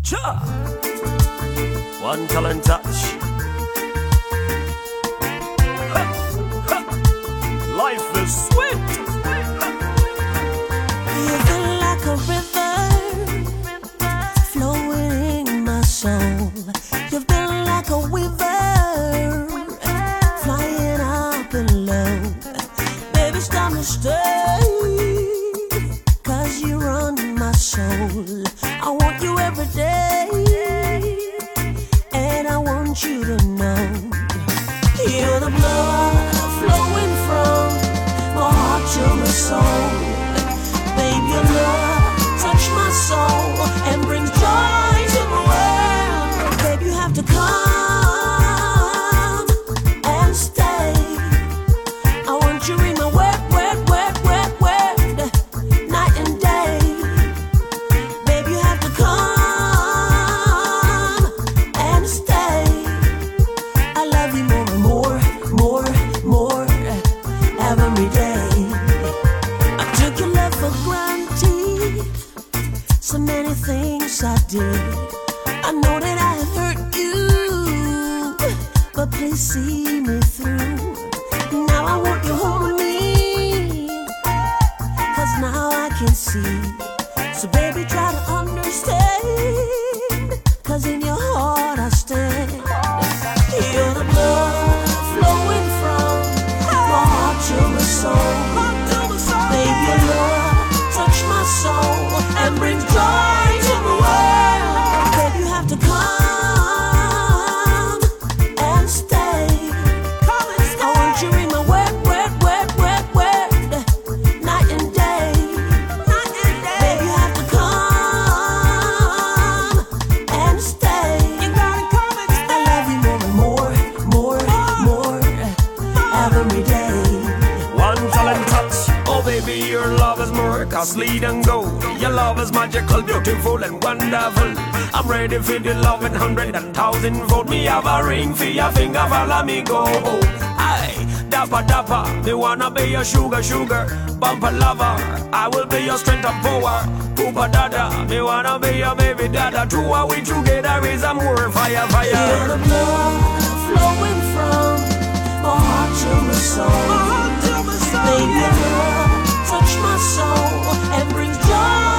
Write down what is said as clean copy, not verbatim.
Cha! One talent touch. Life is sweet. You feel like a river flowing in my soul. You've been like a weaver flying up and low. Baby, it's time to stay, 'cause you run my soul. I want you every day, and I want you to know you're the blood flowing from my heart to my soul. Baby, your love touch my soul and brings joy to the world. Baby, you have to come and stay. I want you in my wet, wet, wet, wet, wet, night and day. Baby, you have to come and stay. I love you more and more, more, more every day. I took your love for granted. So many things I did. I know that I have hurt you, but please see me through. Now I want you home with me, 'cause now I can see. So baby, try to understand, 'cause in your heart I stand. You're the blood flowing from my heart to my soul. Baby, your love touch my soul and brings joy to the world. Baby, you have to come and stay. I want you in my wet, wet, wet, wet, wet, night and day. Baby, you have to come and stay. I love you more and more, more, more every day. One talent touch. Oh baby, your love is more costly than gold. Your love is magical, beautiful and wonderful. I'm ready for the love in 100,000-fold. Me have a ring for your finger, follow me go. Aye, dapper dapper, me wanna be your sugar sugar, bumper lover. I will be your strength and power. Poopa dada, me wanna be your baby dada. Two are we together is a more fire fire. You're the blood flowing from my heart to my soul. Baby, your love touch my soul and brings joy